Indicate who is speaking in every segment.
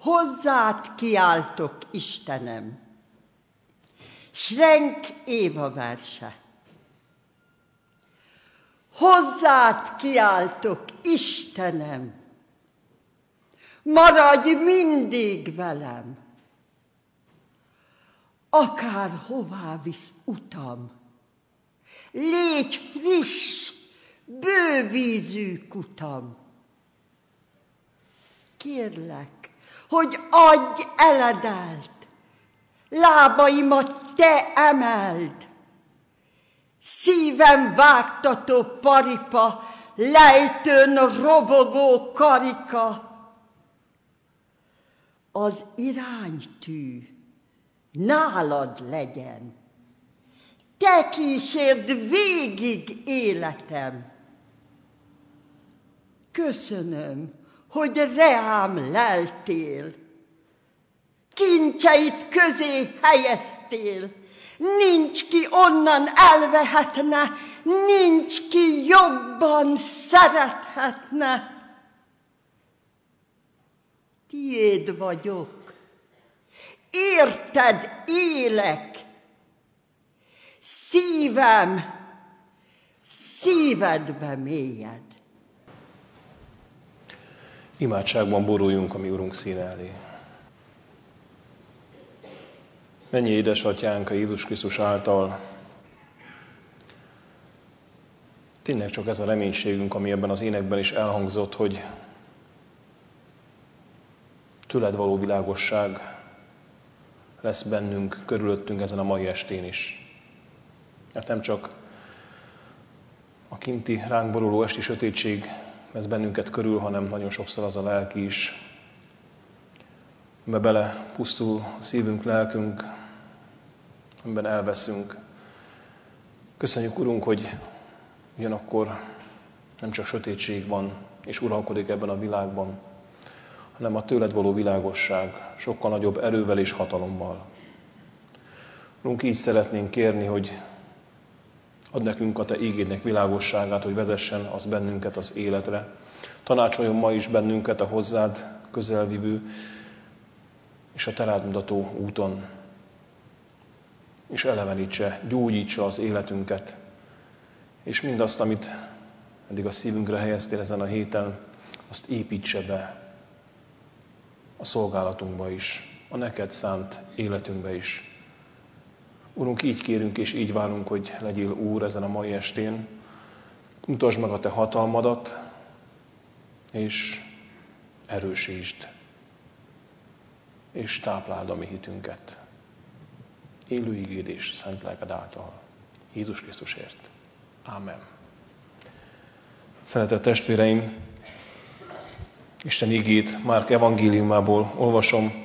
Speaker 1: hozzád kiáltok, Istenem. Schrenk Éva verse. Hozzád kiáltok, Istenem, maradj mindig velem, akárhová visz utam, légy friss, bővízű kutam. Kérlek, hogy adj eledelt, lábaimat te emeld, szívem vágtató paripa, lejtőn robogó karika. Az iránytű nálad legyen, te kísérd végig életem. Köszönöm, hogy reám leltél, kincseit közé helyeztél, nincs ki onnan elvehetne, nincs ki jobban szerethetne. Tiéd vagyok, érted élek, szívem szívedbe mélyed.
Speaker 2: Imádságban boruljunk a mi Urunk színe elé. Mennyi édesatyánk a Jézus Krisztus által. Tényleg csak ez a reménységünk, ami ebben az énekben is elhangzott, hogy tőled való világosság lesz bennünk, körülöttünk ezen a mai estén is. Mert nem csak a kinti ránk boruló esti sötétség vesz bennünket körül, hanem nagyon sokszor az a lelki is, amiben bele pusztul a szívünk, lelkünk, amiben elveszünk. Köszönjük, Urunk, hogy ugyanakkor nem csak sötétség van és uralkodik ebben a világban, hanem a tőled való világosság sokkal nagyobb erővel és hatalommal. Urunk, így szeretnénk kérni, hogy add nekünk a te ígédnek világosságát, hogy vezessen az bennünket az életre. Tanácsoljon ma is bennünket a hozzád közelvívő és a te rád mutató úton. És elevenítse, gyógyítsa az életünket, és mindazt, amit eddig a szívünkre helyeztél ezen a héten, azt építse be a szolgálatunkba is, a neked szánt életünkbe is. Urunk, így kérünk és így várunk, hogy legyél Úr ezen a mai estén. Mutasd meg a te hatalmadat, és erősítsd, és tápláld a mi hitünket. Élő igéd és szent lelked által. Jézus Krisztusért. Ámen. Szeretett testvéreim, Isten igét Márk evangéliumából olvasom.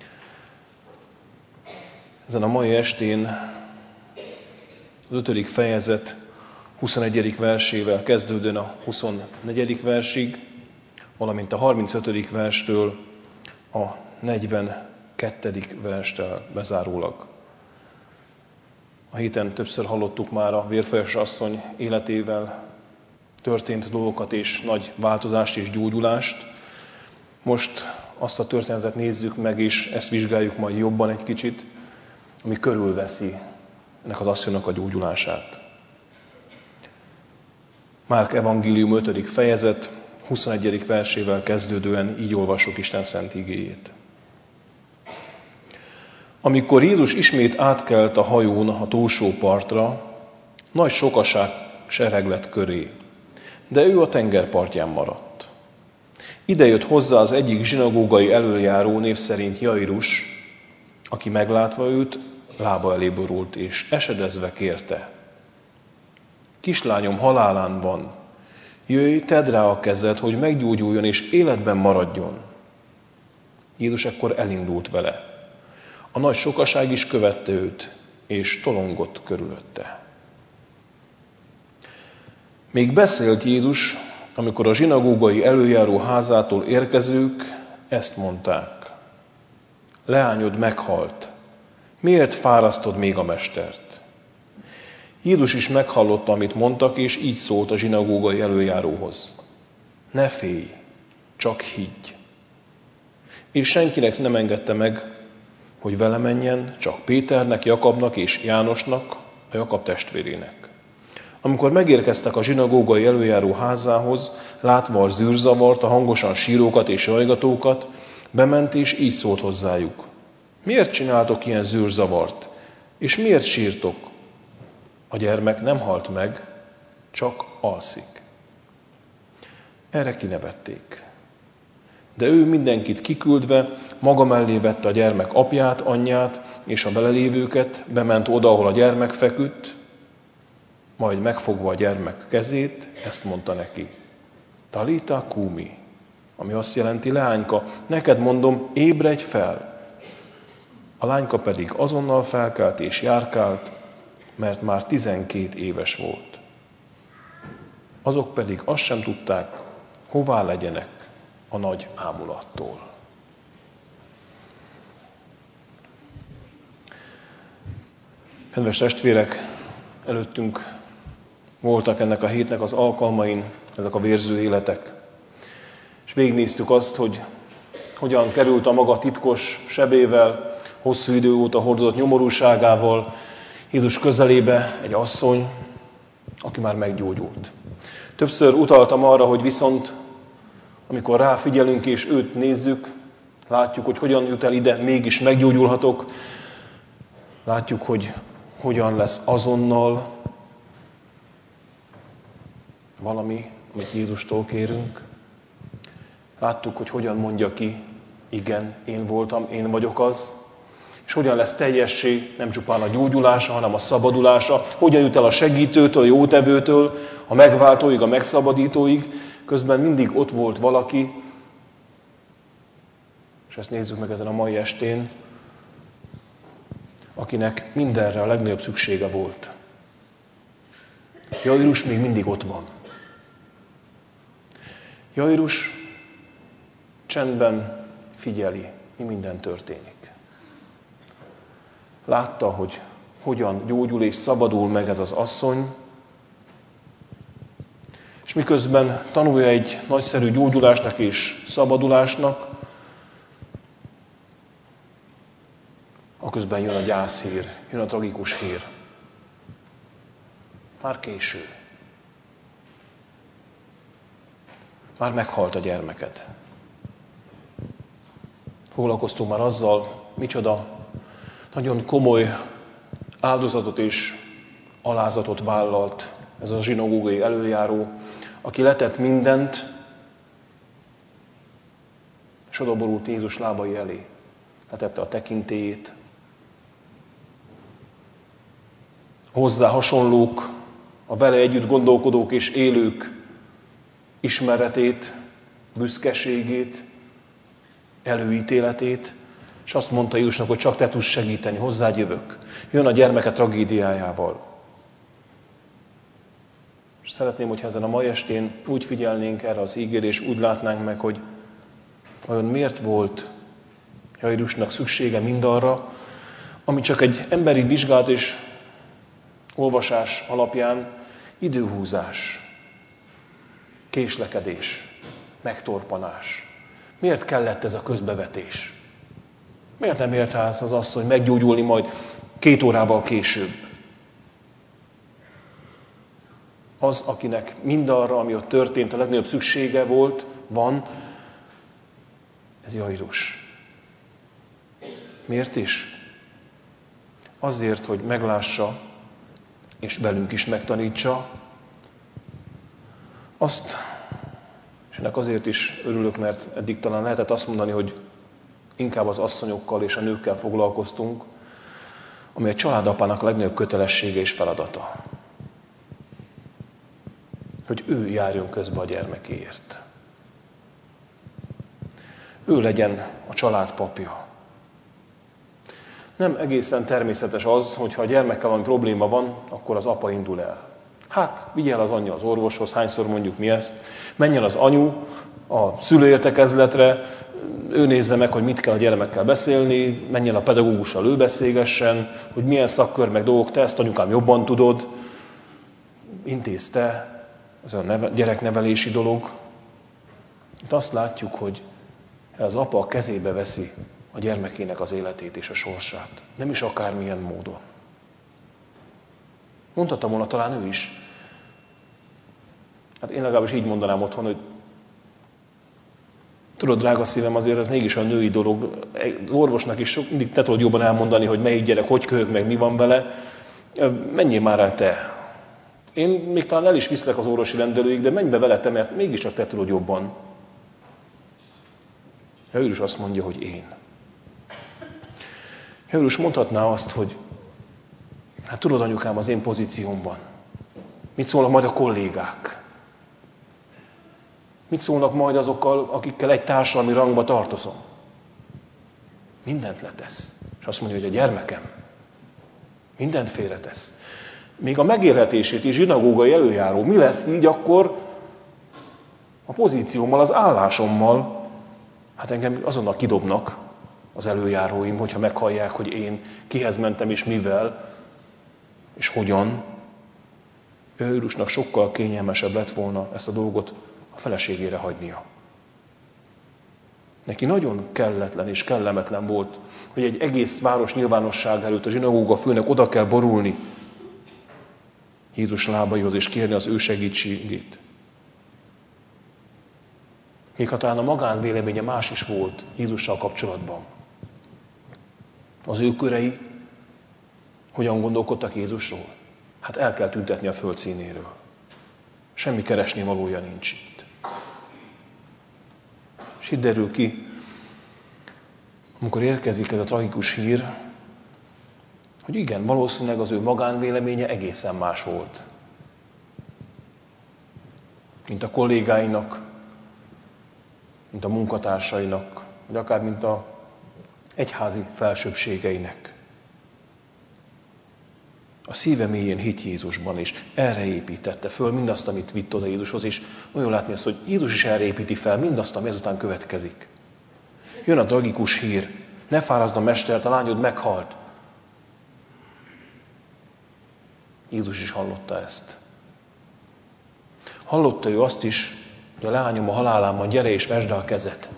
Speaker 2: Ezen a mai estén az 5. fejezet 21. versével kezdődően a 24. versig, valamint a 35. verstől a 42. verstől bezárólag. A héten többször hallottuk már a vérfolyas asszony életével történt dolgokat és nagy változást és gyógyulást. Most azt a történetet nézzük meg, és ezt vizsgáljuk majd jobban egy kicsit, ami körülveszi ennek az asszonynak a gyógyulását. Márk evangélium 5. fejezet 21. versével kezdődően így olvassuk Isten szent igéjét. Amikor Jézus ismét átkelt a hajón a túlsó partra, nagy sokaság sereg lett köré, de ő a tengerpartján maradt. Ide jött hozzá az egyik zsinagógai elöljáró, név szerint Jairus, aki meglátva őt, lába elé borult, és esedezve kérte: kislányom halálán van, jöjj, tedd rá a kezed, hogy meggyógyuljon és életben maradjon. Jézus ekkor elindult vele. A nagy sokaság is követte őt, és tolongott körülötte. Még beszélt Jézus, amikor a zsinagógai elöljáró házától érkezők ezt mondták: leányod meghalt, miért fárasztod még a mestert? Jézus is meghallotta, amit mondtak, és így szólt a zsinagógai elöljáróhoz: ne félj, csak higgy. És senkinek nem engedte meg, hogy vele menjen, csak Péternek, Jakabnak és Jánosnak, a Jakab testvérének. Amikor megérkeztek a zsinagógai előjáró házához, látva a zűrzavart, a hangosan sírókat és jajgatókat, bement és így szólt hozzájuk. Miért csináltok ilyen zűrzavart? És miért sírtok? A gyermek nem halt meg, csak alszik. Erre kinevették. De ő mindenkit kiküldve, maga mellé vette a gyermek apját, anyját és a vele lévőket, bement oda, ahol a gyermek feküdt, majd megfogva a gyermek kezét, ezt mondta neki. Talita kumi, ami azt jelenti, leányka, neked mondom, ébredj fel. A lányka pedig azonnal felkelt és járkált, mert már 12 éves volt. Azok pedig azt sem tudták, hová legyenek a nagy ámulattól. Kedves testvérek, előttünk voltak ennek a hétnek az alkalmain, ezek a vérző életek. És végignéztük azt, hogy hogyan került a maga titkos sebével, hosszú idő óta hordozott nyomorúságával Jézus közelébe egy asszony, aki már meggyógyult. Többször utaltam arra, hogy viszont, amikor ráfigyelünk és őt nézzük, látjuk, hogy hogyan jut el ide, mégis meggyógyulhatok. Látjuk, hogy hogyan lesz azonnal valami, amit Jézustól kérünk. Láttuk, hogy hogyan mondja ki, igen, én voltam, én vagyok az. És hogyan lesz teljessé nem csupán a gyógyulása, hanem a szabadulása. Hogyan jut el a segítőtől, a jótevőtől, a megváltóig, a megszabadítóig. Közben mindig ott volt valaki, és ezt nézzük meg ezen a mai estén, akinek mindenre a legnagyobb szüksége volt. Jairus még mindig ott van. Jairus csendben figyeli, mi minden történik. Látta, hogy hogyan gyógyul és szabadul meg ez az asszony, és miközben tanulja egy nagyszerű gyógyulásnak és szabadulásnak, aközben jön a gyászhír, jön a tragikus hír. Már késő. Már meghalt a gyermeket. Foglalkoztunk már azzal, micsoda nagyon komoly áldozatot és alázatot vállalt ez a zsinagógai előjáró, aki letett mindent, és odaborult Jézus lábai elé. Letette a tekintélyét. Hozzá hasonlók, a vele együtt gondolkodók és élők ismeretét, büszkeségét, előítéletét, és azt mondta Jézusnak, hogy csak te tudsz segíteni, hozzád jövök. Jön a gyermeke tragédiájával. És szeretném, hogyha ezen a mai estén úgy figyelnénk erre az ígére, és úgy látnánk meg, hogy vajon miért volt Jairusnak szüksége mindarra, ami csak egy emberi vizsgálat és olvasás alapján időhúzás, késlekedés, megtorpanás. Miért kellett ez a közbevetés? Miért nem ért rá az asszony meggyógyulni majd 2 órával később? Az, akinek mindarra, ami ott történt, a legnagyobb szüksége van, ez Jairus. Miért is? Azért, hogy meglássa, és velünk is megtanítsa azt, és ennek azért is örülök, mert eddig talán lehetett azt mondani, hogy inkább az asszonyokkal és a nőkkel foglalkoztunk, ami egy családapának a legnagyobb kötelessége és feladata. Hogy ő járjon közbe a gyermekéért. Ő legyen a család papja. Nem egészen természetes az, hogyha a gyermekkel valami probléma van, akkor az apa indul el. Hát, vigye el az anyja az orvoshoz, hányszor mondjuk mi ezt, menjen az anyu a szülőértekezletre, ő nézze meg, hogy mit kell a gyermekkel beszélni, menjen a pedagógussal, ő beszélgessen, hogy milyen szakkör meg dolgok, te ezt anyukám jobban tudod, intézte, ez a gyereknevelési dolog. Itt azt látjuk, hogy az apa a kezébe veszi a gyermekének az életét és a sorsát. Nem is akármilyen módon. Mondhatta volna talán ő is. Hát én legalábbis így mondanám otthon, hogy tudod, drága szívem, azért ez mégis a női dolog. Az orvosnak is mindig te tudod jobban elmondani, hogy melyik gyerek hogy köhög, meg mi van vele. Menjél már el te. Én még talán el is viszlek az orvosi rendelőig, de menj be vele te, mert mégiscsak te tudod jobban. Jairus azt mondja, hogy én. Jairus mondhatná azt, hogy hát tudod, anyukám, az én pozíciómban. Mit szólnak majd a kollégák? Mit szólnak majd azokkal, akikkel egy társadalmi rangba tartozom? Mindent letesz. És azt mondja, hogy a gyermekem mindent félretesz. Még a megélhetését is zsinagógai előjáró. Mi lesz így akkor a pozíciómmal, az állásommal? Hát engem azonnal kidobnak az előjáróim, hogyha meghallják, hogy én kihez mentem és mivel, és hogyan. Jairusnak sokkal kényelmesebb lett volna ezt a dolgot a feleségére hagynia. Neki nagyon kelletlen és kellemetlen volt, hogy egy egész város nyilvánosság előtt a zsinagóga főnek oda kell borulni Jézus lábaihoz és kérni az ő segítségét. Még ha talán a magánvéleménye más is volt Jézussal kapcsolatban. Az ő körei hogyan gondolkodtak Jézusról? Hát el kell tüntetni a föld színéről. Semmi keresni valója nincs itt. És itt derül ki, amikor érkezik ez a tragikus hír, hogy igen, valószínűleg az ő magánvéleménye egészen más volt, mint a kollégáinak, mint a munkatársainak, vagy akár mint a egyházi felsőbbségeinek. A szíve mélyén hit Jézusban, és erre építette föl mindazt, amit vitt oda Jézushoz, és olyan látni azt, hogy Jézus is erre építi fel mindazt, ami ezután következik. Jön a tragikus hír, ne fárazd a mestert, a lányod meghalt. Jézus is hallotta ezt. Hallotta ő azt is, hogy a lányom a halálában, gyere és vesd a kezet.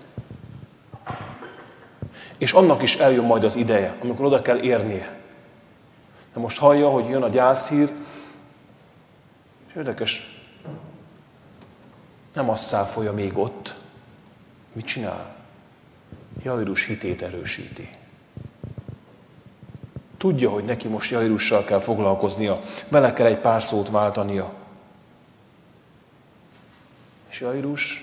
Speaker 2: És annak is eljön majd az ideje, amikor oda kell érnie. De most hallja, hogy jön a gyászhír, és érdekes, nem azt cáfolja még ott. Mit csinál? Jairus hitét erősíti. Tudja, hogy neki most Jairussal kell foglalkoznia, vele kell egy pár szót váltania. És Jairus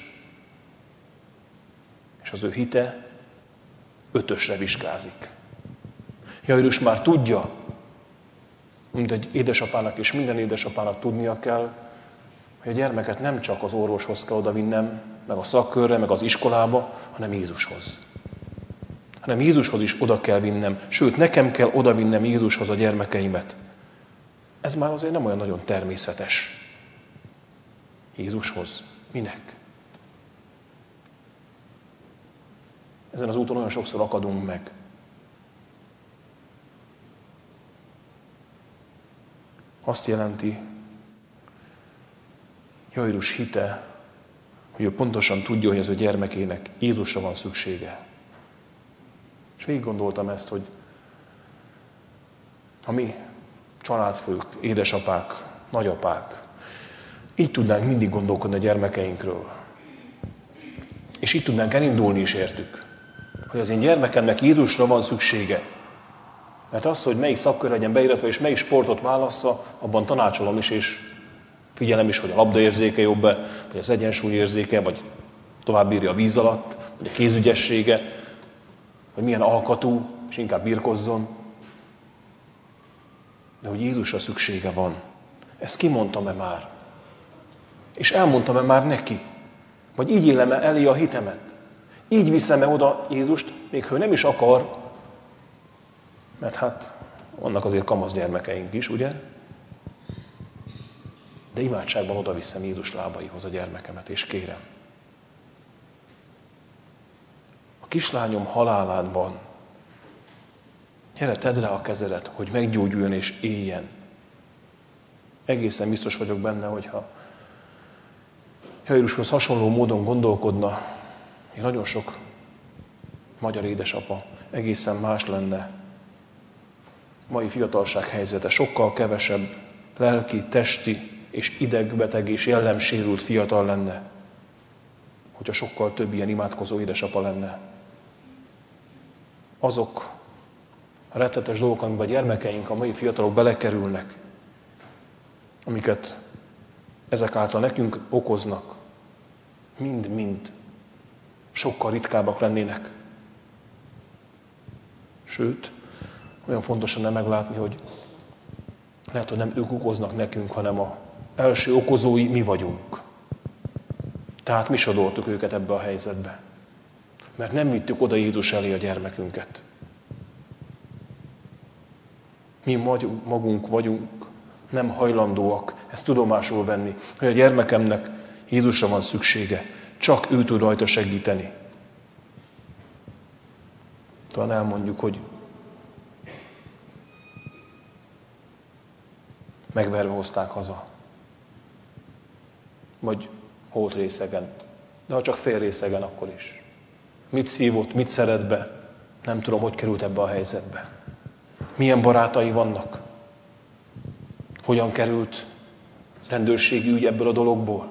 Speaker 2: és az ő hite 5-ösre vizsgázik. Jairus már tudja, mint egy édesapának és minden édesapának tudnia kell, hogy a gyermeket nem csak az orvoshoz kell odavinnem, meg a szakkörre, meg az iskolába, hanem Jézushoz. Hanem Jézushoz is oda kell vinnem, sőt, nekem kell odavinnem Jézushoz a gyermekeimet. Ez már azért nem olyan nagyon természetes. Jézushoz. Minek? Ezen az úton olyan sokszor akadunk meg. Azt jelenti, Jairus hite, hogy ő pontosan tudja, hogy az ő gyermekének Jézusra van szüksége. És végig gondoltam ezt, hogy a mi családfők, édesapák, nagyapák, így tudnánk mindig gondolkodni a gyermekeinkről. És így tudnánk elindulni is értük, hogy az én gyermekemnek Jézusra van szüksége. Mert az, hogy melyik szakkör legyen beilletve, és melyik sportot válassza, abban tanácsolom is, és figyelem is, hogy a labdaérzéke jobb-e, vagy az egyensúlyérzéke, vagy tovább bírja a víz alatt, vagy a kézügyessége, vagy milyen alkatú, és inkább birkozzon. De hogy Jézusra szüksége van. Ezt kimondtam-e már? És elmondtam-e már neki? Vagy így élem-e elé a hitemet? Így viszem-e oda Jézust, még ha ő nem is akar, mert hát vannak azért kamasz gyermekeink is, ugye? De imádságban oda viszem Jézus lábaihoz a gyermekemet, és kérem. A kislányom halálán van. Gyere, tedd rá a kezedet, hogy meggyógyuljon és éljen. Egészen biztos vagyok benne, hogyha Jairushoz hasonló módon gondolkodna, még nagyon sok magyar édesapa, egészen más lenne mai fiatalság helyzete. Sokkal kevesebb lelki, testi és idegbeteg és jellemsérült fiatal lenne, hogyha sokkal több ilyen imádkozó édesapa lenne. Azok a rettetes dolgok, amiben a gyermekeink, a mai fiatalok belekerülnek, amiket ezek által nekünk okoznak, mind-mind sokkal ritkábbak lennének. Sőt, olyan fontos lenne meglátni, hogy lehet, hogy nem ők okoznak nekünk, hanem az első okozói mi vagyunk. Tehát mi sodortuk őket ebbe a helyzetbe. Mert nem vittük oda Jézus elé a gyermekünket. Mi magunk vagyunk nem hajlandóak ezt tudomásul venni, hogy a gyermekemnek Jézusra van szüksége. Csak ő tud rajta segíteni. Talán elmondjuk, hogy megverve hozták haza. Vagy holtrészegen. De ha csak félrészegen, akkor is. Mit szívott, mit szeret be? Nem tudom, hogy került ebbe a helyzetbe. Milyen barátai vannak? Hogyan került rendőrségi ügy ebből a dologból?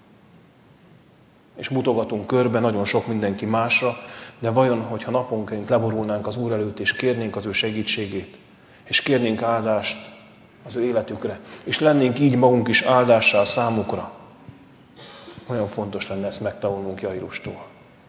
Speaker 2: És mutogatunk körbe nagyon sok mindenki másra, de vajon, hogyha naponként leborulnánk az Úr előtt, és kérnénk az ő segítségét, és kérnénk áldást az ő életükre, és lennénk így magunk is áldással számukra, olyan fontos lenne ezt megtanulnunk Jairustól.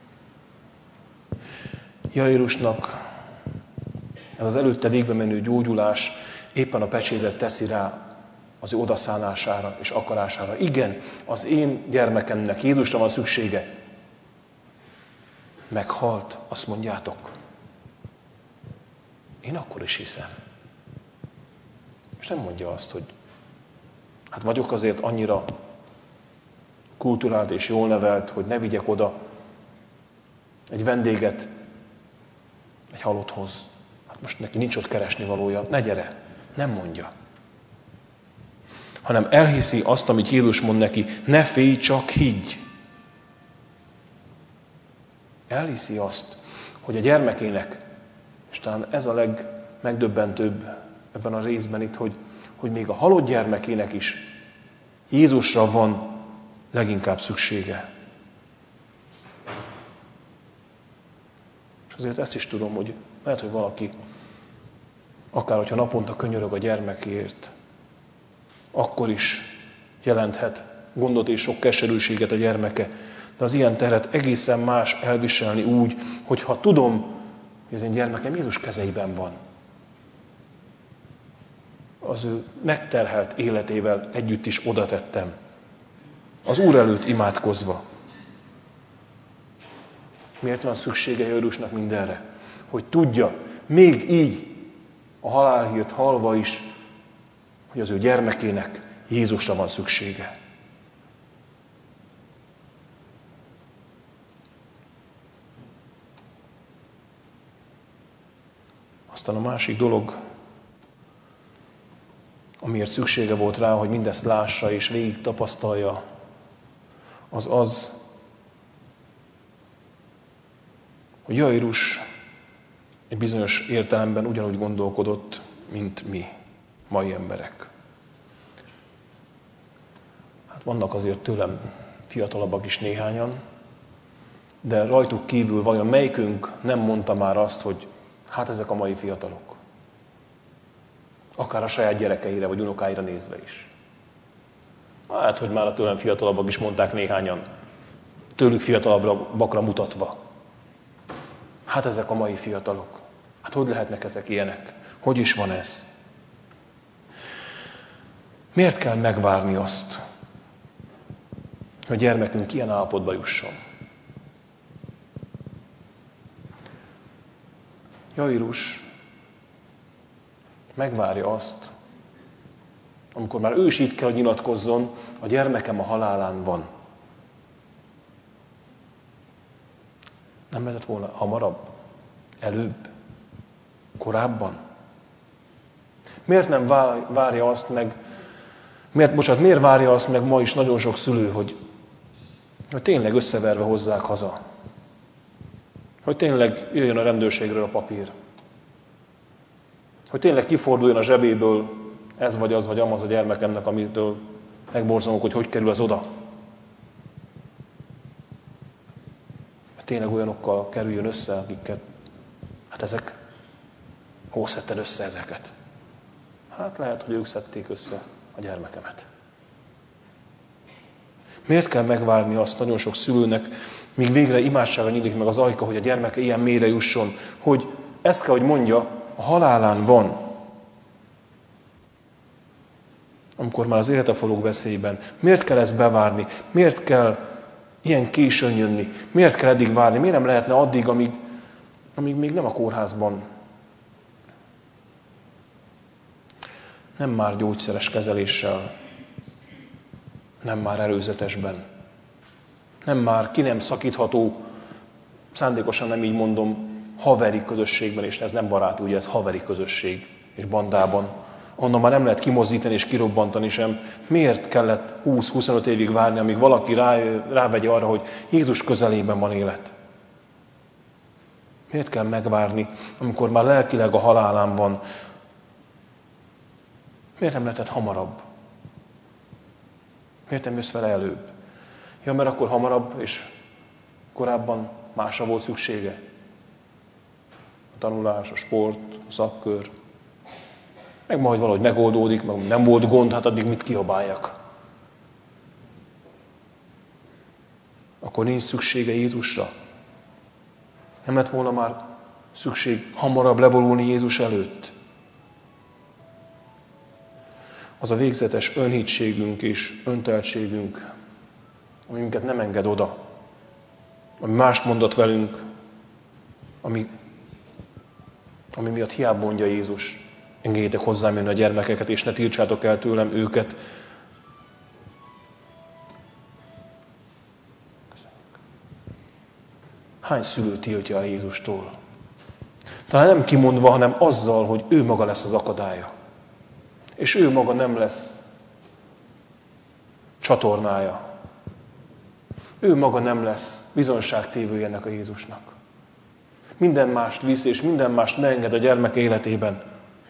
Speaker 2: Jairusnak ez az előtte végbe menő gyógyulás éppen a pecsétet teszi rá az ő odaszánására és akarására. Igen, az én gyermekemnek Jézusra van szüksége. Meghalt, azt mondjátok. Én akkor is hiszem. És nem mondja azt, hogy hát vagyok azért annyira kulturált és jól nevelt, hogy ne vigyek oda egy vendéget egy halotthoz. Hát most neki nincs ott keresni valója, ne gyere. Nem mondja. Hanem elhiszi azt, amit Jézus mond neki, ne félj, csak higgy. Elhiszi azt, hogy a gyermekének, és talán ez a legmegdöbbentőbb ebben a részben itt, hogy még a halott gyermekének is Jézusra van leginkább szüksége. És azért ezt is tudom, hogy lehet, hogy valaki, akár hogyha naponta könyörög a gyermekért, akkor is jelenthet gondot és sok keserűséget a gyermeke. De az ilyen teret egészen más elviselni úgy, hogyha tudom, hogy az én gyermekem Jézus kezeiben van. Az ő megterhelt életével együtt is oda tettem. Az Úr előtt imádkozva. Miért van szüksége Jairusnak mindenre? Hogy tudja, még így a halálhírt hallva is, hogy az ő gyermekének Jézusra van szüksége. Aztán a másik dolog, amiért szüksége volt rá, hogy mindezt lássa és végig tapasztalja, az, hogy Jairus egy bizonyos értelemben ugyanúgy gondolkodott, mint mi, mai emberek. Hát vannak azért tőlem fiatalabbak is néhányan, de rajtuk kívül vajon melyikünk nem mondta már azt, hogy hát ezek a mai fiatalok. Akár a saját gyerekeire vagy unokáira nézve is. Hát, hogy már a tőlem fiatalabbak is mondták néhányan, tőlük fiatalabbakra mutatva. Hát ezek a mai fiatalok. Hát hogy lehetnek ezek ilyenek? Hogy is van ez? Miért kell megvárni azt, hogy a gyermekünk ilyen állapotba jusson? Jairus megvárja azt, amikor már ő is így kell, hogy nyilatkozzon, a gyermekem a halálán van. Nem lehetett volna hamarabb, előbb, korábban? Miért nem várja azt meg, miért várja azt meg ma is nagyon sok szülő, hogy tényleg összeverve hozzák haza? Hogy tényleg jöjjön a rendőrségről a papír. Hogy tényleg kiforduljon a zsebéből ez vagy az, vagy amaz a gyermekemnek, amitől megborzongok, hogy kerül az oda. Hogy tényleg olyanokkal kerüljön össze, akiket, hát ezek, hol szedted össze ezeket? Hát lehet, hogy ők szedték össze a gyermekemet. Miért kell megvárni azt nagyon sok szülőnek, míg végre imádságra nyílik meg az ajka, hogy a gyermeke ilyen mélyre jusson, hogy ezt kell, hogy mondja, a halálán van. Amikor már az élete forog veszélyben. Miért kell ezt bevárni? Miért kell ilyen későn jönni? Miért kell eddig várni? Miért nem lehetne addig, amíg még nem a kórházban? Nem már gyógyszeres kezeléssel, nem már előzetesben, nem már ki nem szakítható, szándékosan nem így mondom, haveri közösségben, és ez nem baráti, ugye ez haveri közösség és bandában. Onnan már nem lehet kimozdítani és kirobbantani sem. Miért kellett 20-25 évig várni, amíg valaki rávegye arra, hogy Jézus közelében van élet? Miért kell megvárni, amikor már lelkileg a halálán van? Miért nem lehetett hamarabb? Miért nem jössz vele előbb? Ja, mert akkor hamarabb és korábban másra volt szüksége. A tanulás, a sport, a szakkör. Meg majd valahogy megoldódik, meg nem volt gond, hát addig mit kiabáljak. Akkor nincs szüksége Jézusra. Nem lett volna már szükség hamarabb leborulni Jézus előtt. Az a végzetes önhitségünk és önteltségünk, ami minket nem enged oda, ami mást mondott velünk, ami miatt hiába mondja Jézus, engedjétek hozzám jönni a gyermekeket, és ne tiltsátok el tőlem őket. Hány szülő tiltja el Jézustól? Talán nem kimondva, hanem azzal, hogy ő maga lesz az akadálya. És ő maga nem lesz csatornája. Ő maga nem lesz bizonságtévője ennek a Jézusnak. Minden mást visz, és minden mást megenged a gyermek életében.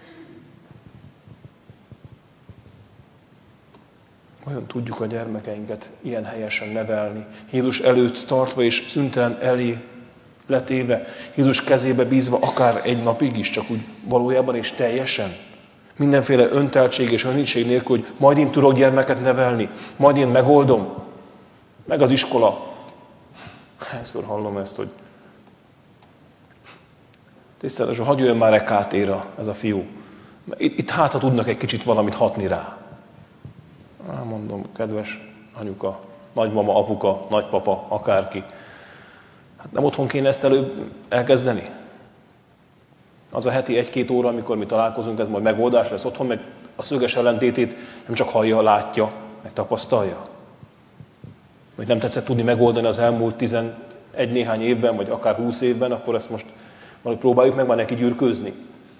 Speaker 2: Olyan tudjuk a gyermekeinket ilyen helyesen nevelni. Jézus előtt tartva és szüntelen elé letéve, Jézus kezébe bízva akár egy napig is, csak úgy valójában és teljesen. Mindenféle önteltség és önhittség nélkül, hogy majd én tudok gyermeket nevelni, majd én megoldom, meg az iskola. Hányszor hallom ezt, hogy tiszteletes, hagyj jöjjön már KT-ra ez a fiú. Itt hát, ha tudnak egy kicsit valamit hatni rá. Mondom, kedves anyuka, nagymama, apuka, nagypapa, akárki. Hát nem otthon kéne ezt előbb elkezdeni? Az a heti 1-2 óra, amikor mi találkozunk, ez majd megoldás lesz otthon, meg a szöges ellentétét nem csak hallja, látja, meg tapasztalja. Hogy nem tetszett tudni megoldani az elmúlt 11 néhány évben, vagy akár 20 évben, akkor ezt most valahogy próbáljuk meg már neki gyűrkőzni.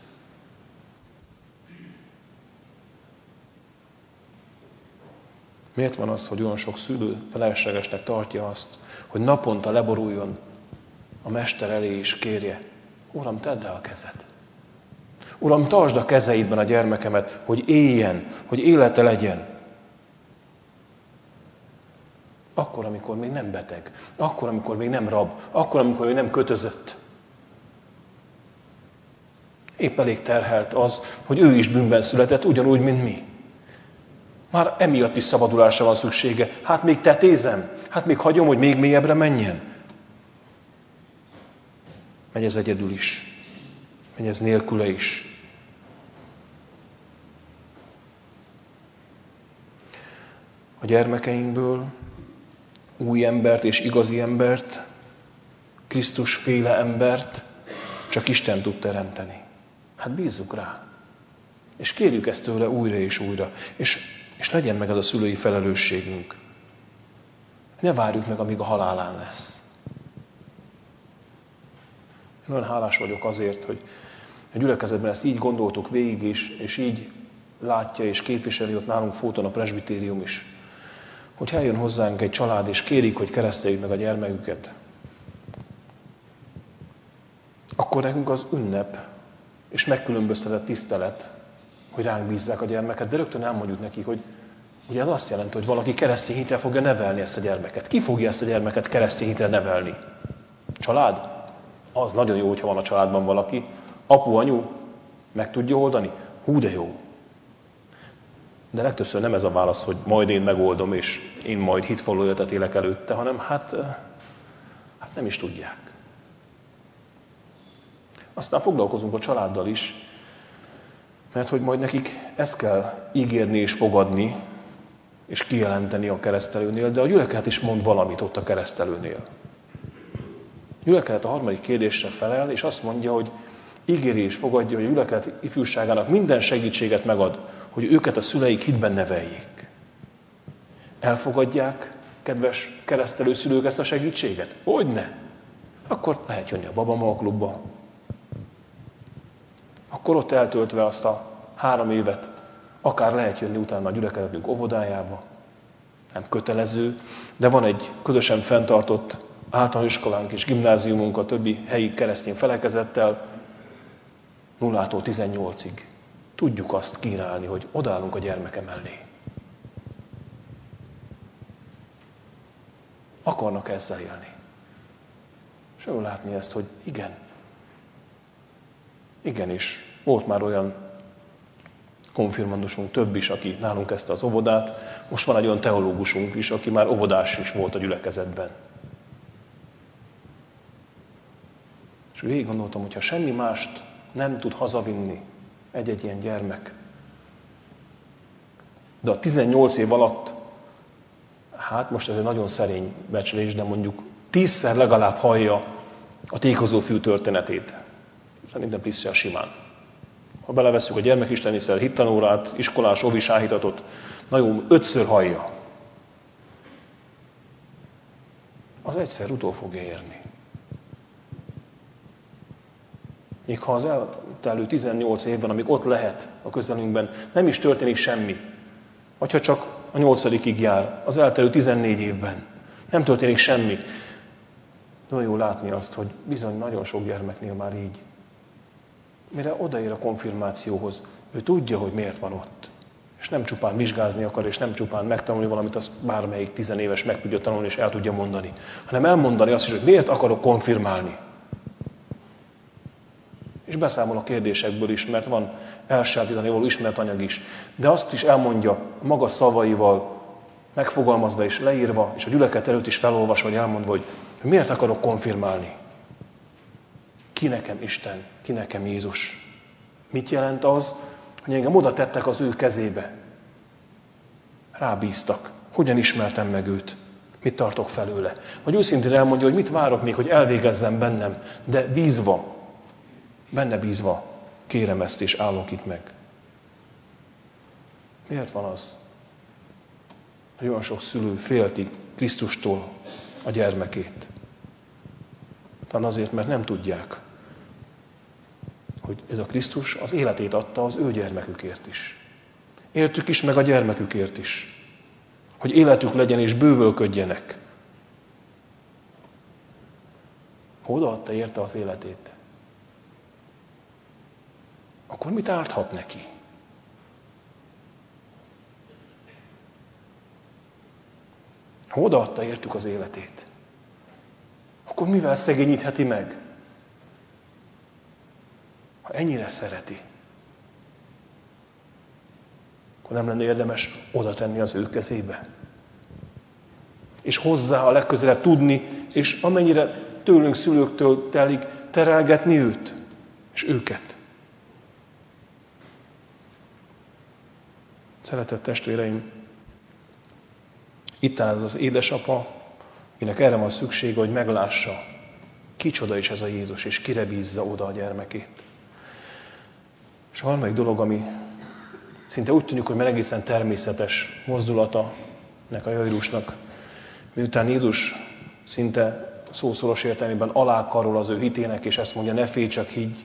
Speaker 2: Miért van az, hogy olyan sok szülő feleslegesnek tartja azt, hogy naponta leboruljon a Mester elé és kérje, Uram, tedd el a kezed. Uram, tartsd a kezeidben a gyermekemet, hogy éljen, hogy élete legyen. Akkor, amikor még nem beteg, akkor, amikor még nem rab, akkor, amikor még nem kötözött. Épp elég terhelt az, hogy ő is bűnben született, ugyanúgy, mint mi. Már emiatt is szabadulásra van szüksége. Hát még tetézem, hát még hagyom, hogy még mélyebbre menjen. Megy ez egyedül is. Megy ez nélküle is. A gyermekeinkből új embert és igazi embert, Krisztusféle embert csak Isten tud teremteni. Hát bízzuk rá. És kérjük ezt tőle újra és újra. És legyen meg ez a szülői felelősségünk. Ne várjuk meg, amíg a halálán lesz. Én olyan hálás vagyok azért, hogy a gyülekezetben ezt így gondoltuk végig is, és így látja és képviseli ott nálunk Fóton a presbitérium is. Hogy eljön hozzánk egy család, és kérik, hogy kereszteljük meg a gyermeküket. akkor nekünk az ünnep és megkülönböztetett tisztelet, hogy ránk bízzák a gyermeket, de rögtön elmondjuk neki, hogy ugye ez azt jelenti, hogy valaki keresztény hitre fogja nevelni ezt a gyermeket. Ki fogja ezt a gyermeket keresztény hitre nevelni? Család? Az nagyon jó, hogyha van a családban valaki. Apu, anyu meg tudja oldani? Hú, de jó. De legtöbbször nem ez a válasz, hogy majd én megoldom, és én majd hitvaló életet élek előtte, hanem hát nem is tudják. Aztán foglalkozunk a családdal is, mert hogy majd nekik ezt kell ígérni és fogadni, és kijelenteni a keresztelőnél, de a gyülekezet is mond valamit ott a keresztelőnél. A gyülekezet a harmadik kérdésre felel, és azt mondja, hogy ígéri és fogadja, hogy a gyülekezet ifjúságának minden segítséget megad, hogy őket a szüleik hitben neveljék. Elfogadják, kedves keresztelő szülők, ezt a segítséget? Hogyne? Akkor lehet jönni a Babamama klubba. Akkor ott eltöltve azt a 3 évet, akár lehet jönni utána a gyülekezetünk óvodájába. Nem kötelező, de van egy közösen fenntartott általános iskolánk és gimnáziumunk a többi helyi keresztény felekezettel 0-tól 18-ig. Tudjuk azt kínálni, hogy odaállunk a gyermeke mellé. Akarnak ezzel élni. És jól látni ezt, hogy igen. Igenis, volt már olyan konfirmandusunk, több is, aki nálunk kezdte az óvodát. Most van egy olyan teológusunk is, aki már óvodás is volt a gyülekezetben. És végig gondoltam, hogyha semmi mást nem tud hazavinni egy-egy ilyen gyermek, de a 18 év alatt, hát most ez egy nagyon szerény becslés, de mondjuk 10-szer legalább hallja a tékozófiú történetét. Szerintem 10-szer simán. Ha belevesszük a gyermekisteniszer hittanórát, iskolás óvis áhítatot, nagyon 5-ször hallja. Az egyszer utol fogja érni. Míg ha az eltelő 18 évben, amíg ott lehet a közelünkben, nem is történik semmi, vagy ha csak a 8-ig jár, az eltelő 14 évben nem történik semmi, nagyon jó látni azt, hogy bizony nagyon sok gyermeknél már így. Mire odaér a konfirmációhoz, ő tudja, hogy miért van ott. És nem csupán vizsgázni akar, és nem csupán megtanulni valamit, azt bármelyik 10 éves meg tudja tanulni, és el tudja mondani. Hanem elmondani azt is, hogy miért akarok konfirmálni. És beszámol a kérdésekből is, mert van elsajátítani való ismert anyag is. De azt is elmondja maga szavaival, megfogalmazva és leírva, és a gyülekezet előtt is felolvasva, vagy elmondva, hogy miért akarok konfirmálni. Ki nekem Isten, ki nekem Jézus. Mit jelent az, hogy engem oda tettek az ő kezébe? Rábíztak. Hogyan ismertem meg őt? Mit tartok felőle? Vagy őszintén elmondja, hogy mit várok még, hogy elvégezzem bennem, de bízva, benne bízva kérem ezt és állok itt meg. Miért van az, hogy olyan sok szülő félti Krisztustól a gyermekét? Talán azért, mert nem tudják, hogy ez a Krisztus az életét adta az ő gyermekükért is. Értük is, meg a gyermekükért is. Hogy életük legyen és bővölködjenek. Ha odaadta érte az életét, akkor mit árthat neki? Ha odaadta értük az életét, akkor mivel szegényítheti meg? Ha ennyire szereti, akkor nem lenne érdemes oda tenni az ő kezébe. És hozzá a legközelebb tudni, és amennyire tőlünk szülőktől telik, terelgetni őt, és őket. Szeretett testvéreim, itt áll ez az édesapa, akinek erre van szüksége, hogy meglássa, kicsoda is ez a Jézus, és kire bízza oda a gyermekét. És a harmadik dolog, ami szinte úgy tűnik, hogy már egészen természetes mozdulata nek a Jairusnak, miután Jézus szinte szószoros értelmében alákarol az ő hitének, és ezt mondja, ne félj, csak higgy.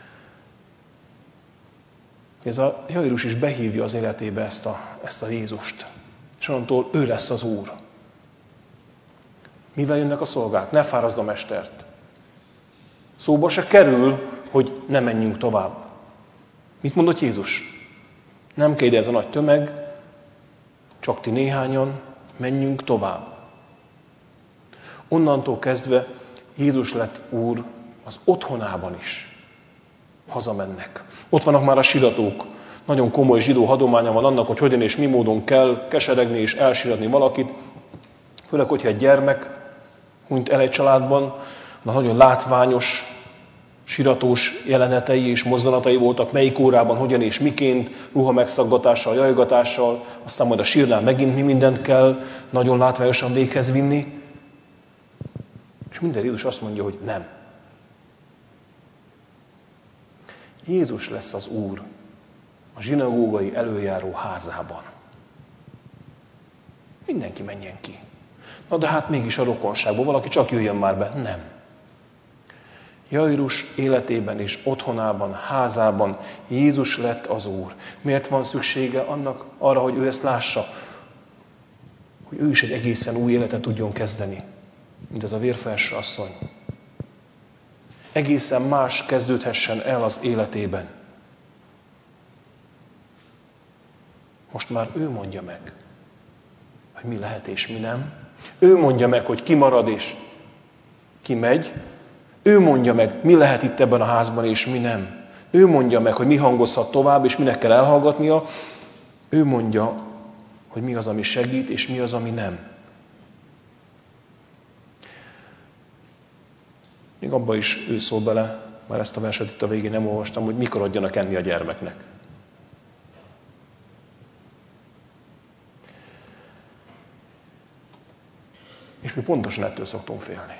Speaker 2: Ez a Jairus is behívja az életébe ezt a Jézust. És onnantól ő lesz az Úr. Mivel jönnek a szolgák? Ne fáraszd a mestert. Szóba se kerül, hogy ne menjünk tovább. Mit mondott Jézus? Nem kell ide ez a nagy tömeg, csak ti néhányan, menjünk tovább. Onnantól kezdve Jézus lett Úr az otthonában is. Hazamennek. Ott vannak már a siratók. Nagyon komoly zsidó hagyománya van annak, hogy hogyan és mi módon kell keseregni és elsiratni valakit. Főleg, hogyha egy gyermek hunyt el egy családban, de nagyon látványos, siratós jelenetei és mozzanatai voltak, melyik órában, hogyan és miként, ruha megszaggatással, jajgatással, aztán majd a sírnál megint mi mindent kell nagyon látványosan véghez vinni. És minden Jézus azt mondja, hogy nem. Jézus lesz az Úr a zsinagógai elöljáró házában. Mindenki menjen ki. Na de hát mégis a rokonságból valaki csak jöjjön már be. Nem. Jairus életében és otthonában, házában Jézus lett az Úr. Miért van szüksége arra, hogy ő ezt lássa? Hogy ő is egy egészen új életet tudjon kezdeni, mint ez a vérfelső asszony. Egészen más kezdődhessen el az életében. Most már ő mondja meg, hogy mi lehet és mi nem. Ő mondja meg, hogy ki marad és ki megy. Ő mondja meg, mi lehet itt ebben a házban és mi nem. Ő mondja meg, hogy mi hangozhat tovább és minek kell elhallgatnia. Ő mondja, hogy mi az, ami segít és mi az, ami nem. Még abba is ő szól bele, már ezt a verset itt a végén nem olvastam, hogy mikor adjanak enni a gyermeknek. És mi pontosan ettől szoktunk félni.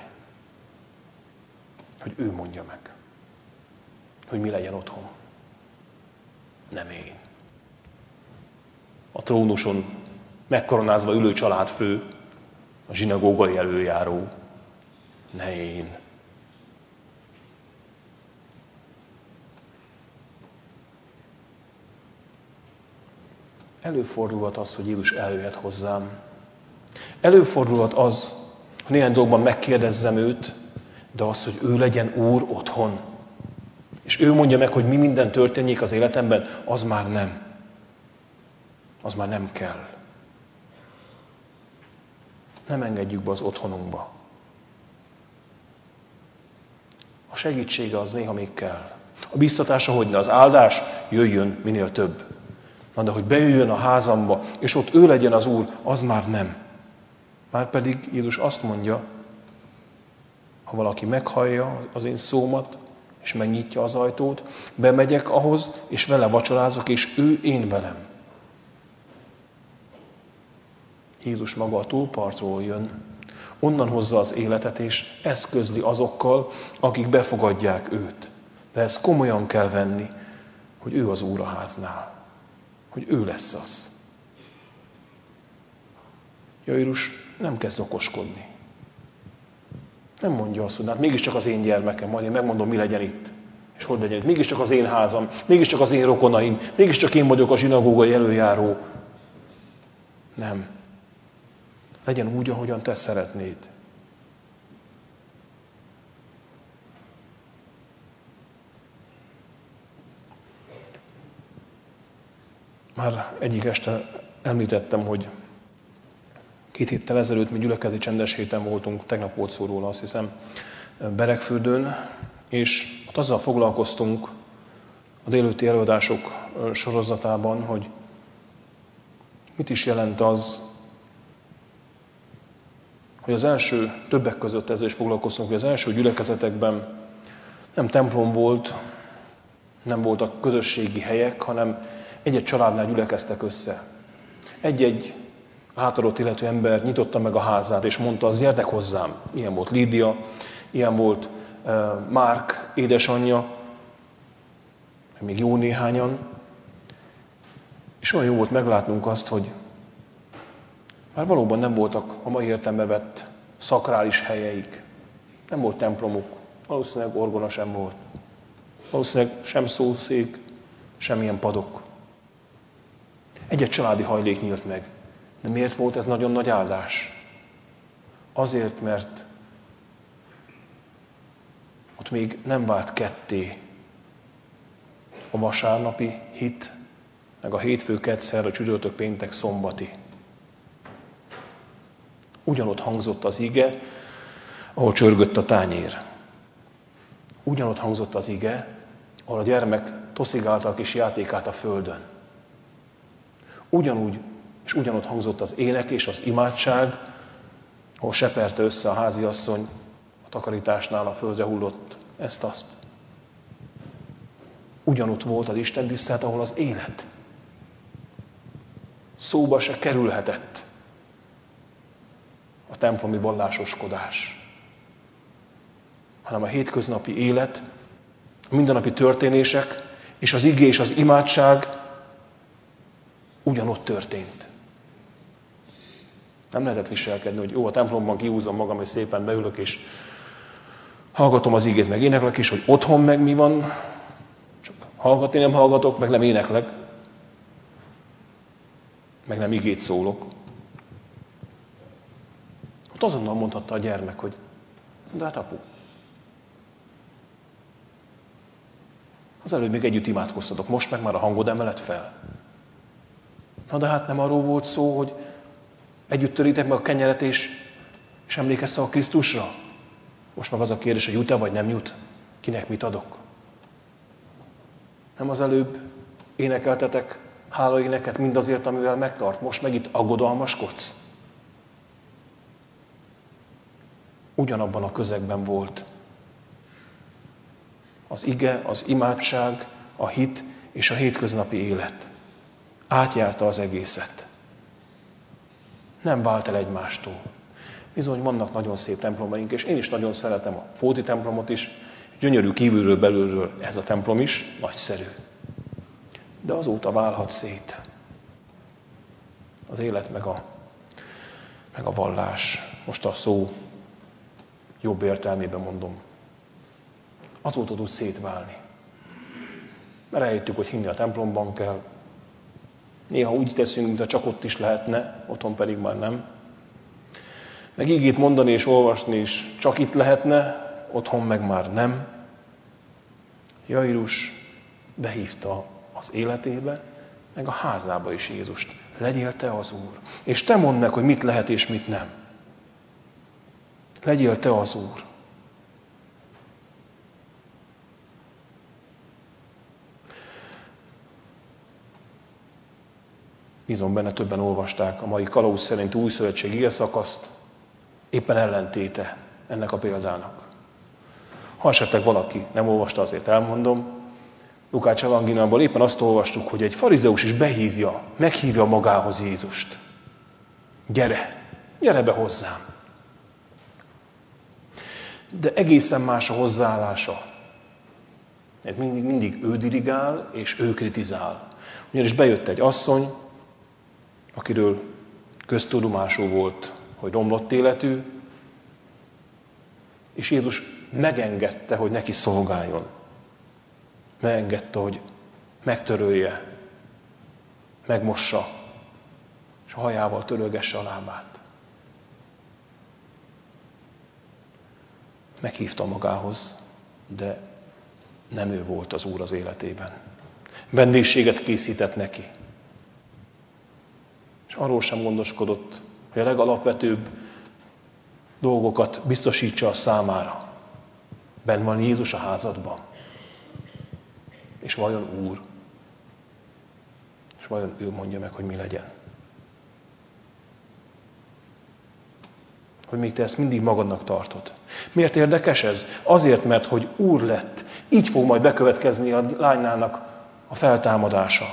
Speaker 2: Hogy ő mondja meg, hogy mi legyen otthon. Nem én. A trónuson megkoronázva ülő családfő, a zsinagógai elöljáró. Ne én. Előfordulhat az, hogy Jézus eljöhet hozzám. Előfordulhat az, hogy néhány dolgban megkérdezzem őt, de az, hogy ő legyen Úr otthon. És ő mondja meg, hogy mi minden történjék az életemben, az már nem. Az már nem kell. Nem engedjük be az otthonunkba. A segítsége az néha még kell. A biztatása, hogy ne az áldás, jöjjön minél több. Na, de hogy bejöjjön a házamba, és ott ő legyen az Úr, az már nem. Márpedig Jézus azt mondja, ha valaki meghallja az én szómat, és megnyitja az ajtót, bemegyek ahhoz, és vele vacsorázok, és ő én velem. Jézus maga a túlpartról jön, onnan hozza az életet, és ezt közli azokkal, akik befogadják őt. De ezt komolyan kell venni, hogy ő az Úr a háznál. Hogy ő lesz az. Jairus nem kezd okoskodni. Nem mondja azt, hogy hát mégiscsak az én gyermekem, majd én megmondom, mi legyen itt. És hogy legyen itt. Mégiscsak az én házam, mégiscsak az én rokonaim, mégiscsak én vagyok a zsinagógai elöljáró. Nem. Legyen úgy, ahogyan te szeretnéd. Már egyik este említettem, hogy 2 héttel ezelőtt mi gyülekezeti csendes héten voltunk, tegnap volt szó róla, azt hiszem, Beregfürdőn, és ott azzal foglalkoztunk a délelőtti előadások sorozatában, hogy mit is jelent az, hogy az első, többek között ezzel is foglalkoztunk, hogy az első gyülekezetekben nem templom volt, nem voltak közösségi helyek, hanem egy-egy családnál gyülekeztek össze. Egy-egy átadott illető ember nyitotta meg a házát, és mondta, az gyertek hozzám. Ilyen volt Lídia, ilyen volt Márk édesanyja, még jó néhányan. És olyan jó volt meglátnunk azt, hogy már valóban nem voltak a mai értelembe vett szakrális helyeik. Nem volt templomuk, valószínűleg orgona sem volt. Valószínűleg sem szószék, semmilyen padok. Egy-egy családi hajlék nyílt meg. De miért volt ez nagyon nagy áldás? Azért, mert ott még nem vált ketté a vasárnapi hit, meg a hétfő, kedd, szerda, csütörtök, péntek, szombati. Ugyanott hangzott az ige, ahol csörgött a tányér. Ugyanott hangzott az ige, ahol a gyermek toszigálta a kis játékát a földön. Ugyanúgy és ugyanott hangzott az ének és az imádság, ahol seperte össze a háziasszony a takarításnál a földre hullott ezt-azt. Ugyanott volt az Isten tisztelet, ahol az élet szóba se kerülhetett a templomi vallásoskodás, hanem a hétköznapi élet, a mindennapi történések és az ige és az imádság ugyanott történt. Nem lehetett viselkedni, hogy jó, a templomban kihúzom magam, és szépen beülök, és hallgatom az igét, meg éneklek is, hogy otthon meg mi van, csak hallgatni nem hallgatok, meg nem éneklek, meg nem igét szólok. Ott azonnal mondhatta a gyermek, hogy de hát apu, az előbb még együtt imádkoztatok, most meg már a hangod emeled fel. Na de hát nem arról volt szó, hogy együtt törítek meg a kenyeret, és emlékezz a Krisztusra? Most meg az a kérdés, hogy jut-e vagy nem jut? Kinek mit adok? Nem az előbb énekeltetek hálaéneket mindazért, amivel megtart? Most meg itt aggodalmaskodsz? Ugyanabban a közegben volt az ige, az imádság, a hit és a hétköznapi élet. Átjárta az egészet. Nem vált el egymástól. Bizony vannak nagyon szép templomaink, és én is nagyon szeretem a Fóti templomot is, gyönyörű kívülről, belülről ez a templom is, nagyszerű. De azóta válhat szét az élet meg a vallás. Most a szó jobb értelmében mondom. Azóta tud szétválni. Mert eljöttük, hogy hinni a templomban kell. Néha úgy teszünk, mintha csak ott is lehetne, otthon pedig már nem. Meg igét mondani és olvasni is csak itt lehetne, otthon meg már nem. Jairus behívta az életébe, meg a házába is Jézust. Legyél te az Úr. És te mondd meg, hogy mit lehet és mit nem. Legyél te az Úr. Bízom benne, többen olvasták a mai kalauz szerint újszövetség igeszakaszt, éppen ellentéte ennek a példának. Ha esetleg valaki nem olvasta, azért elmondom. Lukács evangéliumából éppen azt olvastuk, hogy egy farizeus is meghívja magához Jézust. Gyere be hozzám. De egészen más a hozzáállása. Mert mindig ő dirigál és ő kritizál. Ugyanis bejött egy asszony, akiről köztudomású volt, hogy romlott életű, és Jézus megengedte, hogy neki szolgáljon. Megengedte, hogy megtörölje, megmossa, és a hajával törölgesse a lábát. Meghívta magához, de nem ő volt az Úr az életében. Vendégséget készített neki. És arról sem gondoskodott, hogy a legalapvetőbb dolgokat biztosítsa a számára. Benn van Jézus a házadban. És vajon Úr? És vajon ő mondja meg, hogy mi legyen? Hogy még te ezt mindig magadnak tartod. Miért érdekes ez? Azért, mert hogy Úr lett. Így fog majd bekövetkezni a lánynának a feltámadása.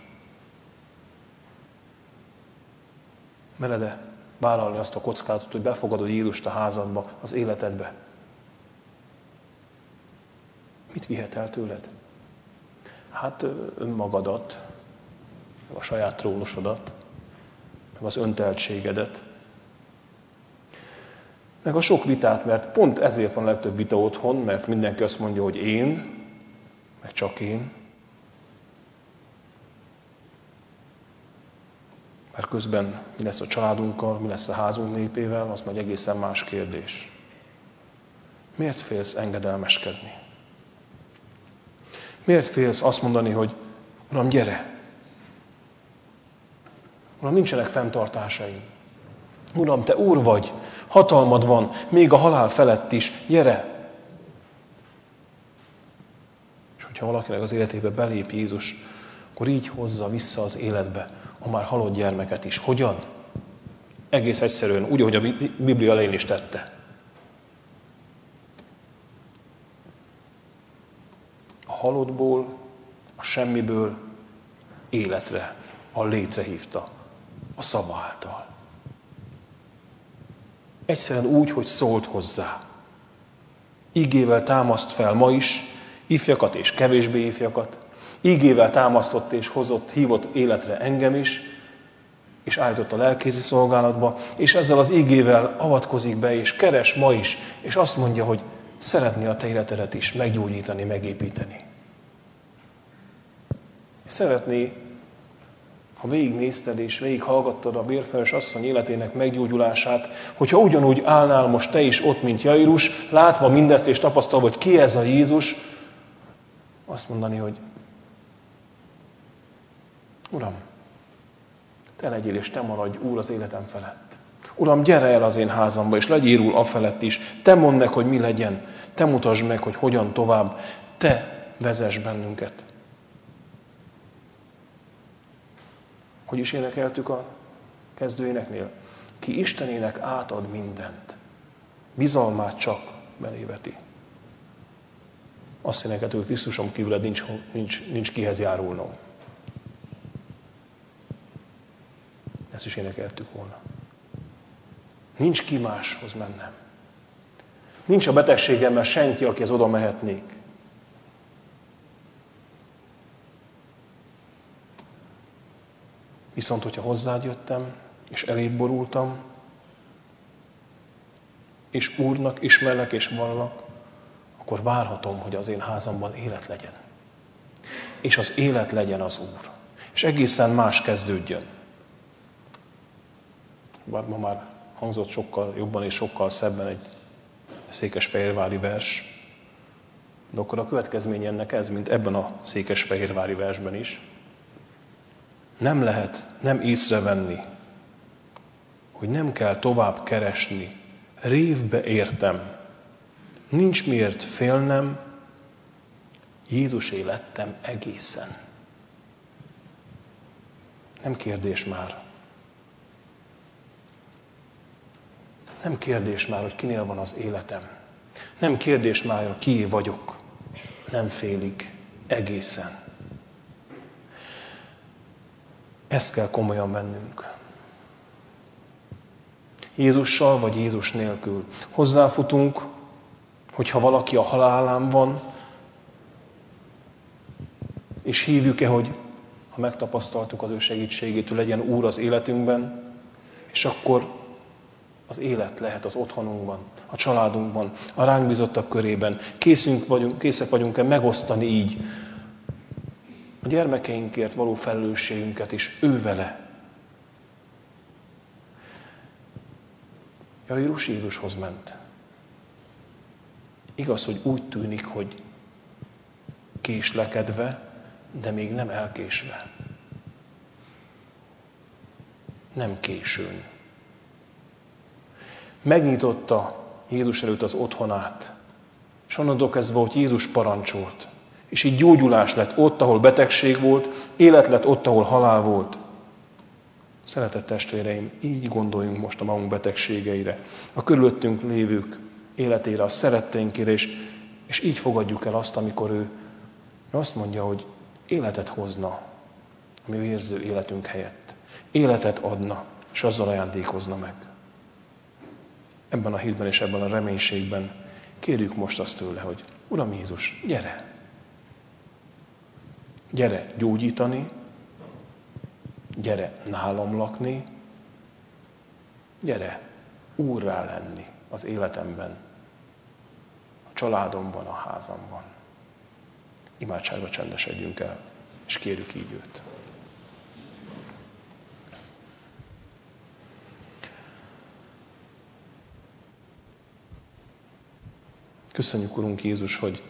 Speaker 2: Mered-e vállalni azt a kockázatot, hogy befogadod Jézust a házadba, az életedbe? Mit vihet el tőled? Hát önmagadat, meg a saját trónusodat, meg az önteltségedet, meg a sok vitát, mert pont ezért van a legtöbb vita otthon, mert mindenki azt mondja, hogy én, meg csak én. Mert közben mi lesz a családunkkal, mi lesz a házunk népével, az majd egészen más kérdés. Miért félsz engedelmeskedni? Miért félsz azt mondani, hogy Uram, gyere! Uram, nincsenek fenntartásaim. Uram, Te Úr vagy, hatalmad van, még a halál felett is, gyere! És hogyha valakinek az életébe belép Jézus, akkor így hozza vissza az életbe a már halott gyermeket is. Hogyan? Egész egyszerűen, úgy, ahogy a Biblia elején is tette. A halottból, a semmiből életre, a létre hívta a szava által. Egyszerűen úgy, hogy szólt hozzá. Ígével támaszt fel ma is ifjakat és kevésbé ifjakat. Ígével támasztott és hívott életre engem is, és állított a lelkézi szolgálatba, és ezzel az ígével avatkozik be, és keres ma is, és azt mondja, hogy szeretné a te életedet is meggyógyítani, megépíteni. És szeretné, ha végignézted és végighallgattad a bérfeles asszony életének meggyógyulását, hogyha ugyanúgy állnál most te is ott, mint Jairus, látva mindezt és tapasztalva, hogy ki ez a Jézus, azt mondani, hogy Uram, Te legyél és Te maradj Úr az életem felett. Uram, gyere el az én házamba, és legyél Úr afelett is. Te mondd meg, hogy mi legyen. Te mutasd meg, hogy hogyan tovább. Te vezess bennünket. Hogy is énekeltük a kezdőéneknél? Ki Istenének átad mindent, bizalmát csak beléveti. Azt énekeltük, hogy Krisztusom kívüled nincs kihez járulnom. Ezt is énekeltük volna. Nincs ki máshoz mennem. Nincs a betegségemmel senki, akihez oda mehetnék. Viszont, hogyha hozzád jöttem, és eléd borultam, és Úrnak ismerlek és vallak, akkor várhatom, hogy az én házamban élet legyen. És az élet legyen az Úr. És egészen más kezdődjön. Bár ma már hangzott sokkal jobban és sokkal szebben egy székesfehérvári vers, de akkor a következmény ennek ez, mint ebben a székesfehérvári versben is. Nem lehet nem észrevenni, hogy nem kell tovább keresni. Révbe értem. Nincs miért félnem, Jézusé lettem egészen. Nem kérdés már. Nem kérdés már, hogy kinél van az életem. Nem kérdés már, hogy kié vagyok. Nem félig, egészen. Ezt kell komolyan vennünk. Jézussal vagy Jézus nélkül. Hozzáfutunk, hogyha valaki a halálán van, és hívjuk-e, hogy ha megtapasztaltuk az ő segítségétől, legyen Úr az életünkben, és akkor az élet lehet az otthonunkban, a családunkban, a ránk bízottak körében. Készek vagyunk-e megosztani így a gyermekeinkért való felelősségünket is ővele. Jairus Jézushoz ment. Igaz, hogy úgy tűnik, hogy késlekedve, de még nem elkésve. Nem későn. Megnyitotta Jézus előtt az otthonát, és onnantól kezdve, hogy Jézus parancsolt, és így gyógyulás lett ott, ahol betegség volt, élet lett ott, ahol halál volt. Szeretett testvéreim, így gondoljunk most a magunk betegségeire, a körülöttünk lévők életére, a szeretteinkére, és így fogadjuk el azt, amikor ő azt mondja, hogy életet hozna, ami ő érző életünk helyett. Életet adna, és azzal ajándékozna meg. Ebben a hitben és ebben a reménységben kérjük most azt tőle, hogy Uram Jézus, gyere! Gyere gyógyítani, gyere nálam lakni, gyere úrrá lenni az életemben, a családomban, a házamban. Imádságba csendesedjünk el, és kérjük így őt. Köszönjük, Urunk Jézus, hogy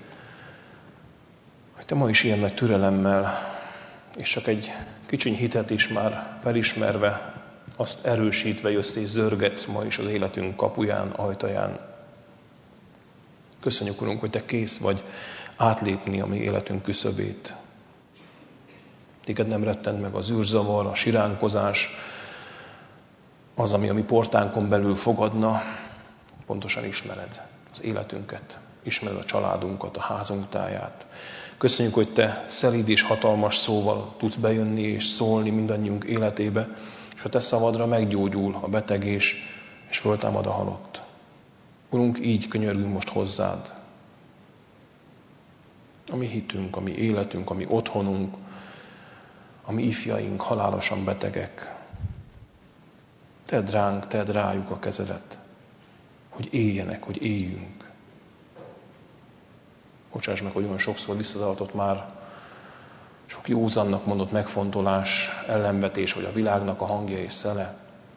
Speaker 2: Te ma is ilyen nagy türelemmel, és csak egy kicsiny hitet is már felismerve, azt erősítve jössz és zörgetsz ma is az életünk kapuján, ajtaján. Köszönjük, Urunk, hogy Te kész vagy átlépni a mi életünk küszöbét. Téged nem rettent meg az űrzavar, a siránkozás, az, ami a mi portánkon belül fogadna. Pontosan ismered az életünket, ismered a családunkat, a házunk táját. Köszönjük, hogy Te szelíd és hatalmas szóval tudsz bejönni és szólni mindannyiunk életébe, és a Te szavadra meggyógyul a beteg és föltámad a halott. Urunk, így könyörgünk most hozzád. A mi hitünk, a mi életünk, a mi otthonunk, a mi ifjaink halálosan betegek. Tedd ránk, tedd rájuk a kezedet, hogy éljenek, hogy éljünk. Bocsáss meg, hogy olyan sokszor visszatartott már sok józannak mondott megfontolás, ellenvetés, hogy a világnak a hangja és szele.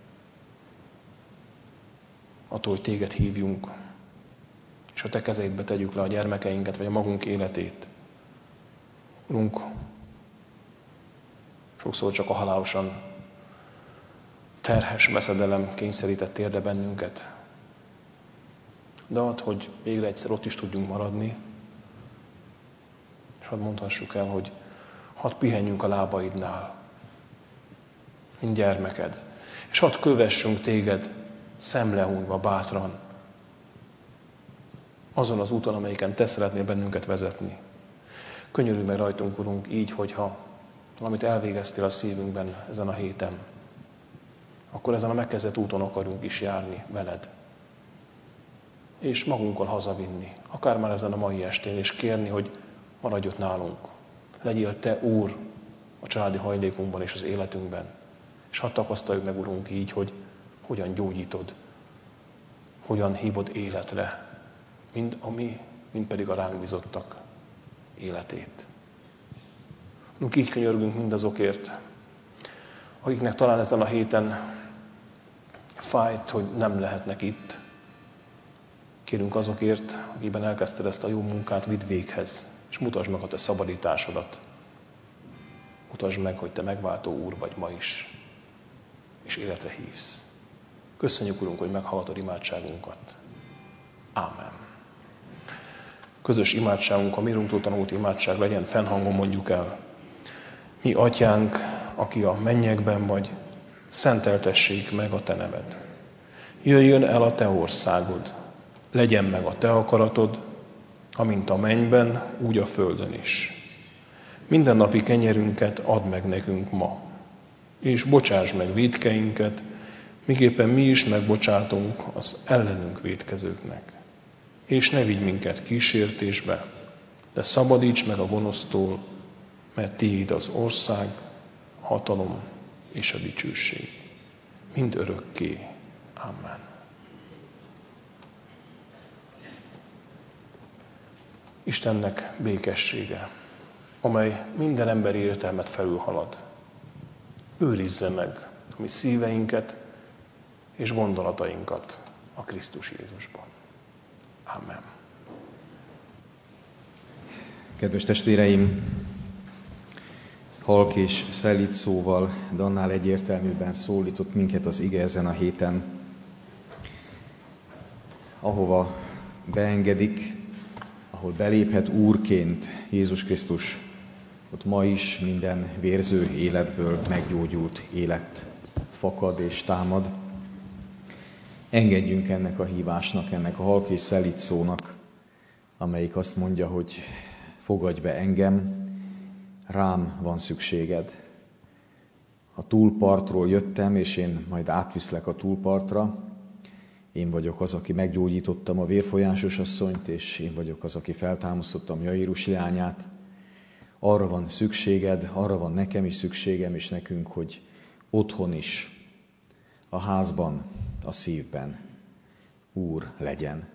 Speaker 2: Attól, hogy Téged hívjunk, és a Te kezedbe tegyük le a gyermekeinket, vagy a magunk életét. Urunk, sokszor csak a halálosan terhes veszedelem kényszerített térdre bennünket. De add, hogy végre egyszer ott is tudjunk maradni, és hadd mondhassuk el, hogy hadd pihenjünk a lábaidnál, mint gyermeked. És hadd kövessünk Téged szemlehúnyva bátran, azon az úton, amelyiken Te szeretnél bennünket vezetni. Könyörülj meg rajtunk, Urunk, így, hogyha valamit elvégeztél a szívünkben ezen a héten, akkor ezen a megkezdett úton akarunk is járni veled. És magunkkal hazavinni, akár már ezen a mai estén, és kérni, hogy maradj ott nálunk. Legyél Te Úr a családi hajlékunkban és az életünkben. És hadd tapasztaljuk meg, Urunk, így, hogy hogyan gyógyítod, hogyan hívod életre, mind a mi, mind pedig a ránk bízottak életét. Urunk, így könyörgünk mindazokért, akiknek talán ezen a héten fájt, hogy nem lehetnek itt. Kérünk azokért, akikben elkezdted ezt a jó munkát, vidd véghez, és mutasd meg a Te szabadításodat. Mutasd meg, hogy Te megváltó Úr vagy ma is, és életre hívsz. Köszönjük, Urunk, hogy meghallgatod imádságunkat. Ámen. Közös imádságunk, a mérunktól tanult imádság legyen, fennhangon mondjuk el. Mi Atyánk, aki a mennyekben vagy, szenteltessék meg a Te neved. Jöjjön el a Te országod, legyen meg a Te akaratod, amint a mennyben, úgy a földön is. Mindennapi kenyerünket add meg nekünk ma, és bocsáss meg vétkeinket, miképpen mi is megbocsátunk az ellenünk vétkezőknek. És ne vigy minket kísértésbe, de szabadíts meg a gonosztól, mert Tiéd az ország, a hatalom és a dicsőség. Mind örökké. Amen. Istennek békessége, amely minden emberi értelmet felülhalad, őrizze meg a mi szíveinket és gondolatainkat a Krisztus Jézusban. Amen.
Speaker 3: Kedves testvéreim, halk és szelíd szóval, de annál egyértelműbben szólított minket az ige ezen a héten, ahova beengedik, ahol beléphet Úrként Jézus Krisztus, ott ma is minden vérző életből meggyógyult élet fakad és támad. Engedjünk ennek a hívásnak, ennek a halk és szelíd szónak, amelyik azt mondja, hogy fogadj be engem, rám van szükséged. A túlpartról jöttem, és én majd átviszlek a túlpartra. Én vagyok az, aki meggyógyítottam a vérfolyásos asszonyt, és én vagyok az, aki feltámasztottam Jairus leányát. Arra van szükséged, arra van nekem is szükségem, és nekünk, hogy otthon is, a házban, a szívben Úr legyen.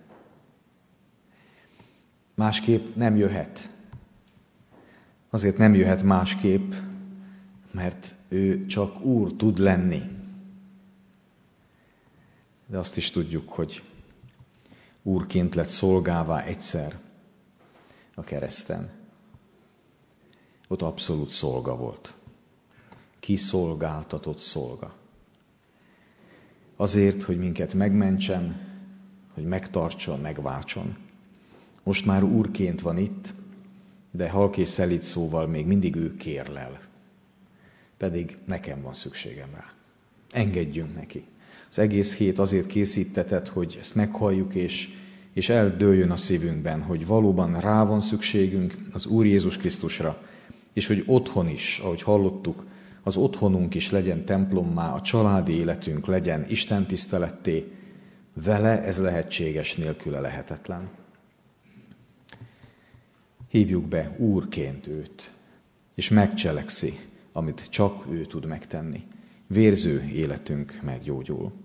Speaker 3: Másképp nem jöhet. Azért nem jöhet másképp, mert ő csak Úr tud lenni. De azt is tudjuk, hogy úrként lett szolgává egyszer a kereszten. Ott abszolút szolga volt. Kiszolgáltatott szolga. Azért, hogy minket megmentsen, hogy megtartson, megváltson. Most már úrként van itt, de halk és szelíd szóval még mindig ő kérlel. Pedig nekem van szükségem rá. Engedjünk neki. Az egész hét azért készítetett, hogy ezt meghalljuk, és eldőljön a szívünkben, hogy valóban rá van szükségünk az Úr Jézus Krisztusra, és hogy otthon is, ahogy hallottuk, az otthonunk is legyen templommá, a családi életünk legyen Isten tiszteletté, vele ez lehetséges, nélküle lehetetlen. Hívjuk be úrként őt, és megcselekszi, amit csak ő tud megtenni. Vérző életünk meggyógyul.